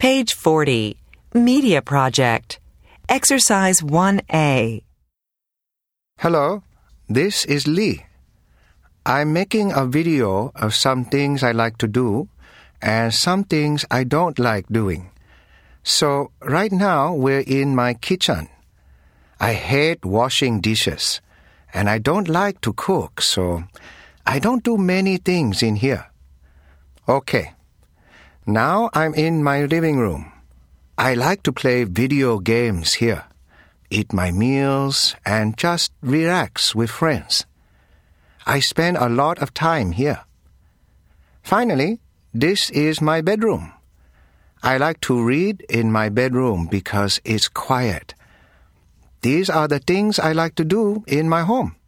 Page 40. Media Project. Exercise 1A. Hello, this is Lee. I'm making a video of some things I like to do and some things I don't like doing. So right now we're in my kitchen. I hate washing dishes and I don't like to cook, so I don't do many things in here. Okay, now I'm in my living room. I like to play video games here, eat my meals, and just relax with friends. I spend a lot of time here. Finally, this is my bedroom. I like to read in my bedroom because it's quiet. These are the things I like to do in my home.